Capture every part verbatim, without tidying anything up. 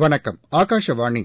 வணக்கம். ஆகாஷவாணி.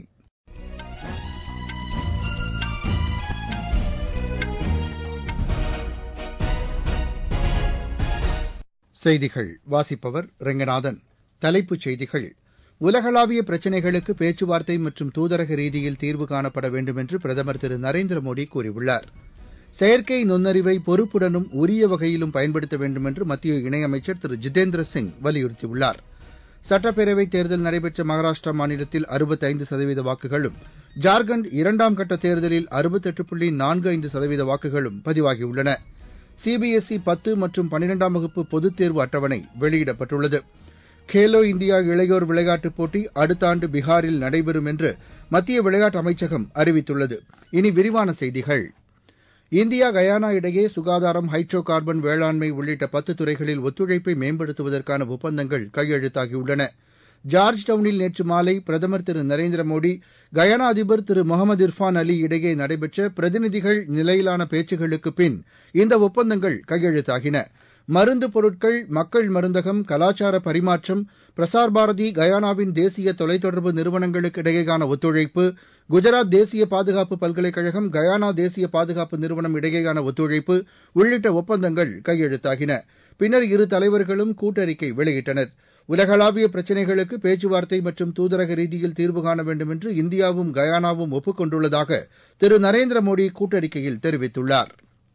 செய்திகள் வாசிப்பவர் ரெங்கநாதன். தலைப்புச் செய்திகள். உலகளாவிய பிரச்சினைகளுக்கு பேச்சுவார்த்தை மற்றும் தூதரக ரீதியில் தீர்வு காணப்பட வேண்டும் என்று பிரதமர் திரு நரேந்திர மோடி கூறியுள்ளார். செயற்கை நுண்ணறிவை பொறுப்புடனும் உரிய வகையிலும் பயன்படுத்த வேண்டும் என்று மத்திய இணையமைச்சர் திரு ஜிதேந்திர சிங் வலியுறுத்தியுள்ளார். சட்டப்பேரவைத் தேர்தல் நடைபெற்ற மகாராஷ்டிரா மாநிலத்தில் அறுபத்தைந்து சதவீத வாக்குகளும், ஜார்க்கண்ட் இரண்டாம் கட்ட தேர்தலில் அறுபத்தெட்டு புள்ளி நான்கு ஐந்து சதவீத வாக்குகளும் பதிவாகியுள்ளன. சிபிஎஸ்இ பத்து மற்றும் பன்னிரெண்டாம் வகுப்பு பொதுத் தேர்வு அட்டவணை வெளியிடப்பட்டுள்ளது. கேலோ இந்தியா இளையோர் விளையாட்டுப் போட்டி அடுத்த ஆண்டு பீகாரில் நடைபெறும் என்று மத்திய விளையாட்டு அமைச்சகம் அறிவித்துள்ளது. இனி விரிவான செய்திகள். இந்தியா கயானா இடையே சுகாதாரம், ஹைட்ரோ கார்பன், வேளாண்மை உள்ளிட்ட பத்து துறைகளில் ஒத்துழைப்பை மேம்படுத்துவதற்கான ஒப்பந்தங்கள் கையெழுத்தாகியுள்ளன. ஜார்ஜ் டவுனில் நேற்று மாலை பிரதமர் திரு நரேந்திர மோடி, கயானா அதிபர் திரு முகமது இர்ஃபான் அலி இடையே நடைபெற்ற பிரதிநிதிகள் நிலையிலான பேச்சுகளுக்குப் பின் இந்த ஒப்பந்தங்கள் கையெழுத்தாகின. மருந்து பொருட்கள், மக்கள் மருந்தகம், கலாச்சார பரிமாற்றம், பிரசார் பாரதி, கயானாவின் தேசிய தொலைத்தொடர்பு நிறுவனங்களுக்கு இடையேயான ஒத்துழைப்பு, குஜராத் தேசிய பாதுகாப்பு பல்கலைக்கழகம், கயானா தேசிய பாதுகாப்பு நிறுவனம் இடையேயான ஒத்துழைப்பு உள்ளிட்ட ஒப்பந்தங்கள் கையெழுத்தாகின. பின்னர் இரு தலைவர்களும் கூட்டறிக்கை வெளியிட்டனர். உலகளாவிய பிரச்சினைகளுக்கு பேச்சுவார்த்தை மற்றும் தூதரக ரீதியில் தீர்வு காண வேண்டும் என்று இந்தியாவும் கயானாவும் ஒப்புக் கொண்டுள்ளதாக திரு நரேந்திர மோடி கூட்டறிக்கையில் தெரிவித்துள்ளார்.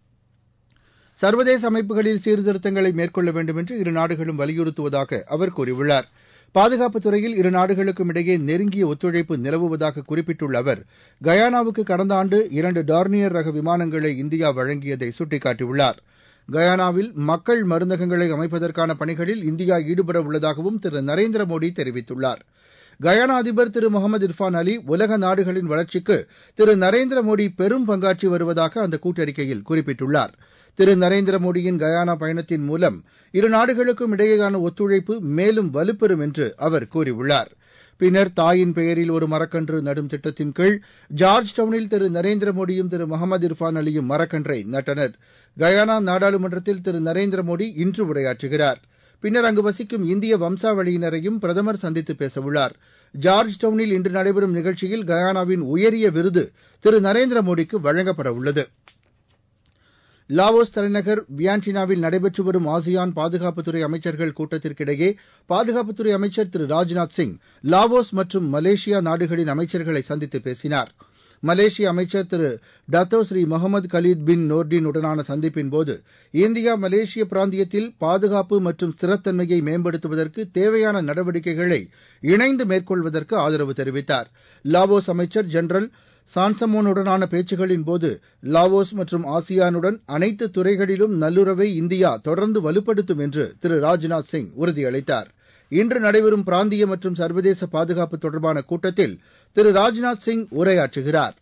சர்வதேச அமைப்புகளில் சீர்திருத்தங்களை மேற்கொள்ள வேண்டும் என்று இரு நாடுகளும் வலியுறுத்துவதாக அவர் கூறியுள்ளார். பாதுகாப்புத் துறையில் இரு நாடுகளுக்கும் இடையே நெருங்கிய ஒத்துழைப்பு நிலவுவதாக குறிப்பிட்டுள்ள அவர், கயானாவுக்கு கடந்த ஆண்டு இரண்டு டார்னியர் ரக விமானங்களை இந்தியா வழங்கியதை சுட்டிக்காட்டியுள்ளார். கயானாவில் மக்கள் மருந்தகங்களை அமைப்பதற்கான பணிகளில் இந்தியா ஈடுபட உள்ளதாகவும் திரு நரேந்திர மோடி தெரிவித்துள்ளார். கயானா அதிபர் திரு முகமது இர்ஃபான் அலி, உலக நாடுகளின் வளர்ச்சிக்கு திரு நரேந்திர மோடி பெரும் பங்காற்றி வருவதாக அந்த கூட்டறிக்கையில் குறிப்பிட்டுள்ளார். திரு நரேந்திர மோடியின் கயானா பயணத்தின் மூலம் இரு நாடுகளுக்கும் இடையேயான ஒத்துழைப்பு மேலும் வலுப்பெறும் என்று அவர் கூறியுள்ளார். பின்னர் தாயின் பெயரில் ஒரு மரக்கன்று நடும் திட்டத்தின் கீழ் ஜார்ஜ் டவுனில் திரு நரேந்திர மோடியும் திரு முகமது இர்ஃபான் அலியும் மரக்கன்றை நட்டனர். கயானா நாடாளுமன்றத்தில் திரு நரேந்திர மோடி இன்று உரையாற்றுகிறார். பின்னர் அங்கு வசிக்கும் இந்திய வம்சாவளியினரையும் பிரதமர் சந்தித்து பேசவுள்ளார். ஜார்ஜ் டவுனில் இன்று நடைபெறும் நிகழ்ச்சியில் கயானாவின் உயரிய விருது திரு நரேந்திர மோடிக்கு வழங்கப்பட உள்ளது. லாவோஸ் தலைநகர் வியன்டினாவில் நடைபெற்று வரும் ஆசியான் பாதுகாப்புத்துறை அமைச்சர்கள் கூட்டத்திற்கிடையே பாதுகாப்புத்துறை அமைச்சர் திரு ராஜ்நாத் சிங் லாவோஸ் மற்றும் மலேசியா நாடுகளின் அமைச்சர்களை சந்தித்து பேசினார். மலேசிய அமைச்சர் Thiru Dato Sri Mohamed Khaled bin Nordin உடனான சந்திப்பின் போது இந்தியா மலேசிய பிராந்தியத்தில் பாதுகாப்பு மற்றும் ஸ்திரத்தன்மையை மேம்படுத்துவதற்கு தேவையான நடவடிக்கைகளை இணைந்து மேற்கொள்வதற்கு ஆதரவு தெரிவித்தார். லாவோஸ் அமைச்சர் ஜெனரல் சான்சமோனுடனான பேச்சுகளின் போது லாவோஸ் மற்றும் ஆசியானுடன் அனைத்து துறைகளிலும் நல்லுறவை இந்தியா தொடர்ந்து வலுப்படுத்தும் என்று திரு ராஜ்நாத் சிங் உறுதியளித்தார். இன்று நடைபெறும் பிராந்திய மற்றும் சர்வதேச பாதுகாப்பு தொடர்பான கூட்டத்தில் திரு ராஜ்நாத் சிங் உரையாற்றுகிறார்.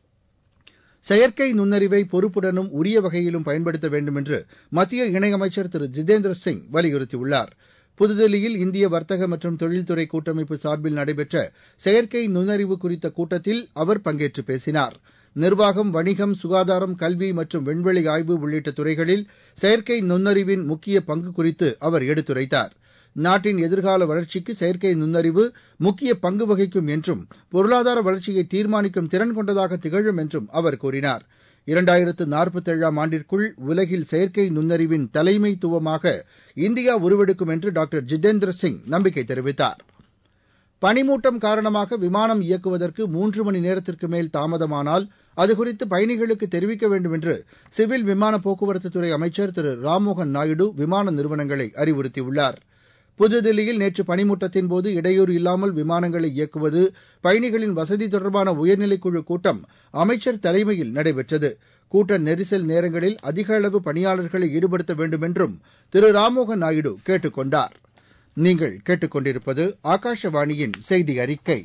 செயற்கை நுண்ணறிவை பொறுப்புடனும் உரிய வகையிலும் பயன்படுத்த வேண்டும் என்று மத்திய இணையமைச்சர் திரு ஜிதேந்திர சிங் வலியுறுத்தியுள்ளார். புதுதில்லியில் இந்திய வர்த்தக மற்றும் தொழில்துறை கூட்டமைப்பு சார்பில் நடைபெற்ற செயற்கை நுண்ணறிவு குறித்த கூட்டத்தில் அவர் பங்கேற்று பேசினார். நிர்வாகம், வணிகம், சுகாதாரம், கல்வி மற்றும் விண்வெளி ஆய்வு உள்ளிட்ட துறைகளில் செயற்கை நுண்ணறிவின் முக்கிய பங்கு குறித்து அவர் எடுத்துரைத்தார். நாட்டின் எதிர்கால வளர்ச்சிக்கு செயற்கை நுண்ணறிவு முக்கிய பங்கு வகிக்கும் என்றும், பொருளாதார வளர்ச்சியை தீர்மானிக்கும் திறன் கொண்டதாக திகழும் என்றும் அவர் கூறினார். இரண்டாயிரத்து நாற்பத்தேழாம் ஆண்டிற்குள் உலகில் செயற்கை நுண்ணறிவின் தலைமைத்துவமாக இந்தியா உருவெடுக்கும் என்று டாக்டர் ஜிதேந்திர சிங் நம்பிக்கை தெரிவித்தார். பனிமூட்டம் காரணமாக விமானம் இயக்குவதற்கு மூன்று மணி நேரத்திற்கு மேல் தாமதமானால் அது குறித்து பயணிகளுக்கு தெரிவிக்க வேண்டும் என்று சிவில் விமான போக்குவரத்துத்துறை அமைச்சர் திரு ராம்மோகன் நாயுடு விமான நிறுவனங்களை அறிவுறுத்தியுள்ளார். புதுதில்லியில் நேற்று பனிமூட்டத்தின் போது இடையூறு இல்லாமல் விமானங்களை இயக்குவது, பயணிகளின் வசதி தொடர்பான உயர்நிலைக்குழு கூட்டம் அமைச்சர் தலைமையில் நடைபெற்றது. கூட்ட நெரிசல் நேரங்களில் அதிக அளவு பணியாளர்களை ஈடுபடுத்த வேண்டும் என்றும் திரு ராம்மோகன் நாயுடு கேட்டுக் கொண்டார். நீங்கள் கேட்டுக்கொண்டிருப்பது ஆகாஷவாணியின் செய்தி அறிக்கை.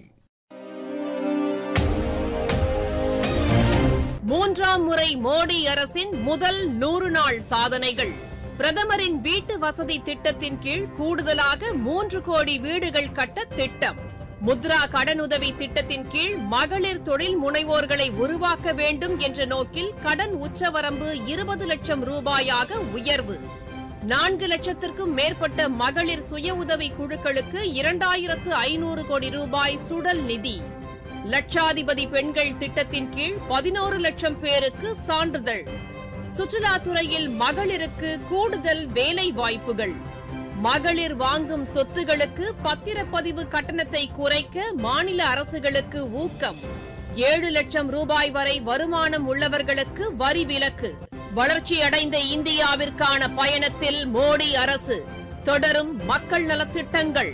மூன்றாம் முறை மோடி அரசின் முதல் நூறு நாள் சாதனைகள். பிரதமரின் வீட்டு வசதி திட்டத்தின் கீழ் கூடுதலாக மூன்று கோடி வீடுகள் கட்ட திட்டம். முத்ரா கடனுதவி திட்டத்தின் கீழ் மகளிர் தொழில் முனைவோர்களை உருவாக்க வேண்டும் என்ற நோக்கில் கடன் உச்சவரம்பு இருபது லட்சம் ரூபாயாக உயர்வு. நான்கு லட்சத்திற்கும் மேற்பட்ட மகளிர் சுய உதவி குழுக்களுக்கு இரண்டாயிரத்து ஐநூறு கோடி ரூபாய் சுடல் நிதி. லட்சாதிபதி பெண்கள் திட்டத்தின் கீழ் பதினோரு லட்சம் பேருக்கு சான்றிதழ். சுற்றுலாத்துறையில் மகளிருக்கு கூடுதல் வேலை வாய்ப்புகள். மகளிர் வாங்கும் சொத்துகளுக்கு பத்திரப்பதிவு கட்டணத்தை குறைக்க மாநில அரசுகளுக்கு ஊக்கம். ஏழு லட்சம் ரூபாய் வரை வருமானம் உள்ளவர்களுக்கு வரி விலக்கு. வளர்ச்சியடைந்த இந்தியாவிற்கான பயணத்தில் மோடி அரசு. தொடரும் மக்கள் நலத்திட்டங்கள்.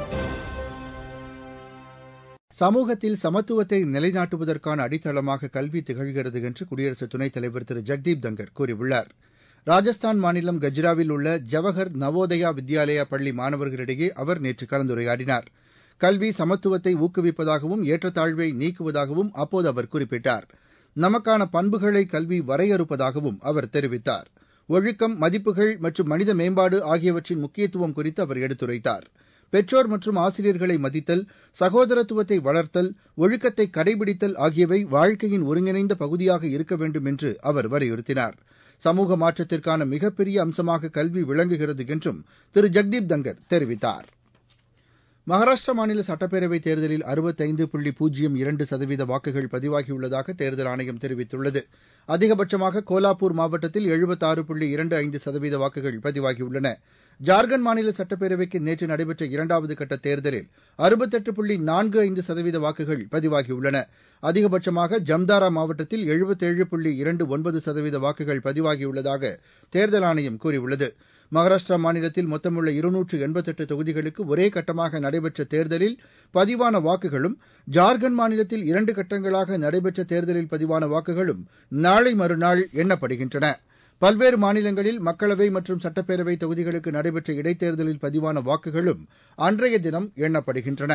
சமூகத்தில் சமத்துவத்தை நிலைநாட்டுவதற்கான அடித்தளமாக கல்வி திகழ்கிறது என்று குடியரசு துணைத் தலைவர் திரு ஜெக்தீப் தங்கர் கூறியுள்ளார். ராஜஸ்தான் மாநிலம் கஜ்ராவில் உள்ள ஜவஹர் நவோதயா வித்யாலயா பள்ளி மாணவர்களிடையே அவர் நேற்று கலந்துரையாடினார். கல்வி சமத்துவத்தை ஊக்குவிப்பதாகவும் ஏற்றத்தாழ்வை நீக்குவதாகவும் அப்போது அவர் குறிப்பிட்டார். நமக்கான பண்புகளை கல்வி வரையறுப்பதாகவும் அவர் தெரிவித்தார். ஒழுக்கம், மதிப்புகள் மற்றும் மனித மேம்பாடு ஆகியவற்றின் முக்கியத்துவம் குறித்து அவர் எடுத்துரைத்தார். பெற்றோர் மற்றும் ஆசிரியர்களை மதித்தல், சகோதரத்துவத்தை வளர்த்தல், ஒழுக்கத்தை கடைபிடித்தல் ஆகியவை வாழ்க்கையின் ஒருங்கிணைந்த பகுதியாக இருக்க வேண்டும் என்று அவர் வலியுறுத்தினார். சமூக மாற்றத்திற்கான மிகப்பெரிய அம்சமாக கல்வி விளங்குகிறது என்றும் திரு ஜெக்தீப் தங்கர் தெரிவித்தார். மகாராஷ்டிரா மாநில சட்டப்பேரவைத் தேர்தலில் அறுபத்தைந்து புள்ளி பூஜ்ஜியம் இரண்டு சதவீத வாக்குகள் பதிவாகியுள்ளதாக தேர்தல் ஆணையம் தெரிவித்துள்ளது. அதிகபட்சமாக கோலாப்பூர் மாவட்டத்தில் எழுபத்தாறு புள்ளி இரண்டு ஐந்து சதவீத வாக்குகள் பதிவாகியுள்ளன. ஜார்க்கண்ட் மாநில சட்டப்பேரவைக்கு நேற்று நடைபெற்ற இரண்டாவது கட்ட தேர்தலில் அறுபத்தெட்டு புள்ளி நான்கு ஐந்து சதவீத வாக்குகள் பதிவாகியுள்ளன. அதிகபட்சமாக ஜம்தாரா மாவட்டத்தில் எழுபத்தேழு புள்ளி இரண்டு ஒன்பது சதவீத வாக்குகள் பதிவாகியுள்ளதாக தேர்தல் ஆணையம் கூறியுள்ளது. மகாராஷ்டிரா மாநிலத்தில் மொத்தமுள்ள இருநூற்று எண்பத்தெட்டு தொகுதிகளுக்கு ஒரே கட்டமாக நடைபெற்ற தேர்தலில் பதிவான வாக்குகளும், ஜார்க்கண்ட் மாநிலத்தில் இரண்டு கட்டங்களாக நடைபெற்ற தேர்தலில் பதிவான வாக்குகளும் நாளை மறுநாள் எண்ணப்படுகின்றன. பல்வேறு மாநிலங்களில் மக்களவை மற்றும் சட்டப்பேரவை தொகுதிகளுக்கு நடைபெற்ற இடைத்தேர்தலில் பதிவான வாக்குகளும் அன்றைய தினம் எண்ணப்படுகின்றன.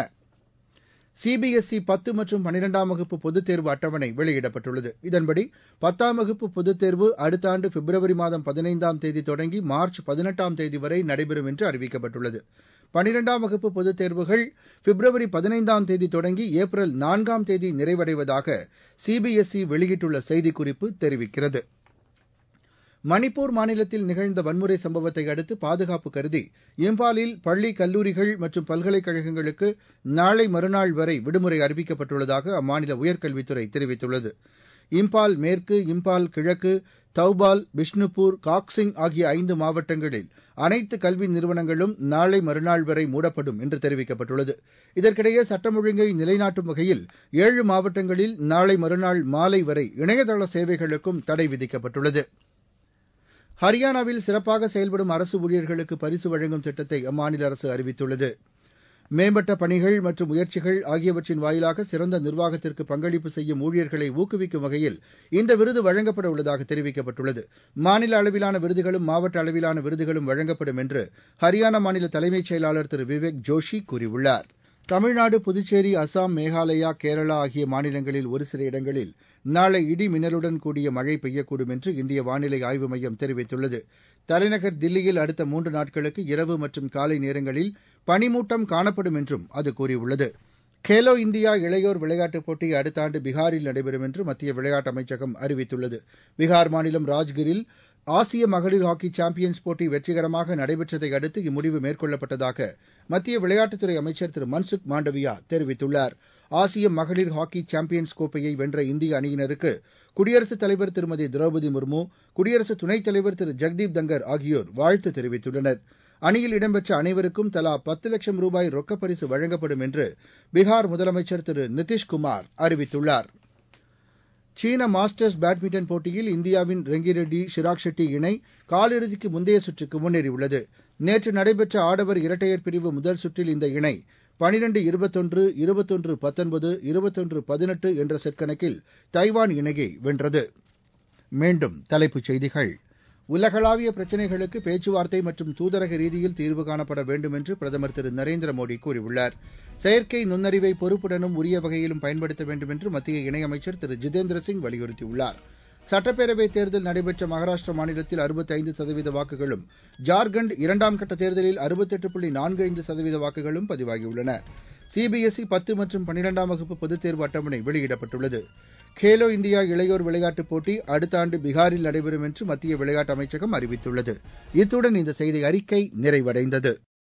சிபிஎஸ்இ பத்து மற்றும் பன்னிரெண்டாம் வகுப்பு பொதுத் தேர்வு அட்டவணை வெளியிடப்பட்டுள்ளது. இதன்படி பத்தாம் வகுப்பு பொதுத் தேர்வு அடுத்த ஆண்டு பிப்ரவரி மாதம் பதினைந்தாம் தேதி தொடங்கி மார்ச் பதினெட்டாம் தேதி வரை நடைபெறும் என்று அறிவிக்கப்பட்டுள்ளது. பன்னிரெண்டாம் வகுப்பு பொதுத் தேர்வுகள் பிப்ரவரி பதினைந்தாம் தேதி தொடங்கி ஏப்ரல் நான்காம் தேதி நிறைவடைவதாக சிபிஎஸ்இ வெளியிட்டுள்ள செய்திக்குறிப்பு தெரிவிக்கிறது. மணிப்பூர் மாநிலத்தில் நிகழ்ந்த வன்முறை சம்பவத்தை அடுத்து பாதுகாப்பு கருதி இம்பாலில் பள்ளி, கல்லூரிகள் மற்றும் பல்கலைக்கழகங்களுக்கு நாளை மறுநாள் வரை விடுமுறை அறிவிக்கப்பட்டுள்ளதாக அம்மாநில உயர்கல்வித்துறை தெரிவித்துள்ளது. இம்பால் மேற்கு, இம்பால் கிழக்கு, தௌபால், பிஷ்ணுபூர், காக்சிங் ஆகிய ஐந்து மாவட்டங்களில் அனைத்து கல்வி நிறுவனங்களும் நாளை மறுநாள் வரை மூடப்படும் என்று தெரிவிக்கப்பட்டுள்ளது. இதற்கிடையே சட்டம் ஒழுங்கை நிலைநாட்டும் வகையில் ஏழு மாவட்டங்களில் நாளை மறுநாள் மாலை வரை இணையதள சேவைகளுக்கும் தடை விதிக்கப்பட்டுள்ளது. ஹரியானாவில் சிறப்பாக செயல்படும் அரசு ஊழியர்களுக்கு பரிசு வழங்கும் திட்டத்தை அம்மாநில அரசு அறிவித்துள்ளது. மேம்பட்ட பணிகள் மற்றும் முயற்சிகள் ஆகியவற்றின் வாயிலாக சிறந்த நிர்வாகத்திற்கு பங்களிப்பு செய்யும் ஊழியர்களை ஊக்குவிக்கும் வகையில் இந்த விருது வழங்கப்பட உள்ளதாக தெரிவிக்கப்பட்டுள்ளது. மாநில அளவிலான விருதுகளும் மாவட்ட அளவிலான விருதுகளும் வழங்கப்படும் என்று ஹரியானா மாநில தலைமைச் செயலாளர் திரு விவேக் ஜோஷி கூறியுள்ளார். தமிழ்நாடு, புதுச்சேரி, அசாம், மேகாலயா, கேரளா ஆகிய மாநிலங்களில் ஒரு சில இடங்களில் நாளை இடி மின்னலுடன் கூடிய மழை பெய்யக்கூடும் என்று இந்திய வானிலை ஆய்வு மையம் தெரிவித்துள்ளது. தலைநகர் தில்லியில் அடுத்த மூன்று நாட்களுக்கு இரவு மற்றும் காலை நேரங்களில் பனிமூட்டம் காணப்படும் என்றும் அது கூறியுள்ளது. கேலோ இந்தியா இளையோர் விளையாட்டுப் போட்டி அடுத்த ஆண்டு பீகாரில் நடைபெறும் என்று மத்திய விளையாட்டு அமைச்சகம் அறிவித்துள்ளது. பீகார் மாநிலம் ராஜ்கிரில் ஆசிய மகளிர் ஹாக்கி சாம்பியன்ஸ் போட்டி வெற்றிகரமாக நடைபெற்றதை அடுத்து இம்முடிவு மேற்கொள்ளப்பட்டதாக மத்திய விளையாட்டுத்துறை அமைச்சர் திரு மன்சுக் மாண்டவியா தெரிவித்துள்ளார். ஆசிய மகளிர் ஹாக்கி சாம்பியன்ஸ் கோப்பையை வென்ற இந்திய அணியினருக்கு குடியரசுத் தலைவர் திருமதி திரௌபதி முர்மு, குடியரசு துணைத் தலைவர் திரு ஜெக்தீப் தங்கர் ஆகியோர் வாழ்த்து தெரிவித்துள்ளனர். அணியில் இடம்பெற்ற அனைவருக்கும் தலா பத்து லட்சம் ரூபாய் ரொக்கப் பரிசு வழங்கப்படும் என்று பீகார் முதலமைச்சர் திரு நிதிஷ்குமார் அறிவித்துள்ளார். சீன மாஸ்டர்ஸ் பேட்மிண்டன் போட்டியில் இந்தியாவின் ரெங்கிரெட்டி, ஷிராக் ஷெட்டி இணை காலிறுதிக்கு முந்தைய சுற்றுக்கு முன்னேறியுள்ளது. நேற்று நடைபெற்ற ஆடவர் இரட்டையர் பிரிவு முதல் சுற்றில் இந்த இணை பனிரெண்டு இருபத்தொன்று, இருபத்தொன்று பத்தொன்பது, இருபத்தொன்று பதினெட்டு என்ற செட் கணக்கில் தைவான் இணையை வென்றது. மீண்டும் தலைப்புச் செய்திகள். உலகளாவிய பிரச்சினைகளுக்கு பேச்சுவார்த்தை மற்றும் தூதரக ரீதியில் தீர்வு காணப்பட வேண்டும் என்று பிரதமர் திரு நரேந்திர மோடி கூறியுள்ளார். செயற்கை நுண்ணறிவை பொறுப்புடனும் உரிய வகையிலும் பயன்படுத்த வேண்டும் என்று மத்திய இணையமைச்சர் திரு ஜிதேந்திர சிங் வலியுறுத்தியுள்ளார். சட்டப்பேரவைத் தேர்தல் நடைபெற்ற மகாராஷ்டிரா மாநிலத்தில் அறுபத்தைந்து சதவீத வாக்குகளும், ஜார்க்கண்ட் இரண்டாம் கட்ட தேர்தலில் அறுபத்தெட்டு புள்ளி நான்கு ஐந்து சதவீத வாக்குகளும் பதிவாகியுள்ளன. சிபிஎஸ்இ பத்து மற்றும் பன்னிரெண்டாம் வகுப்பு பொதுத் தேர்வு அட்டவணை வெளியிடப்பட்டுள்ளது. கேலோ இந்தியா இளையோர் விளையாட்டுப் போட்டி அடுத்த ஆண்டு பீகாரில் நடைபெறும் என்று மத்திய விளையாட்டு அமைச்சகம் அறிவித்துள்ளது. இத்துடன் இந்த செய்தி அறிக்கை நிறைவடைந்தது.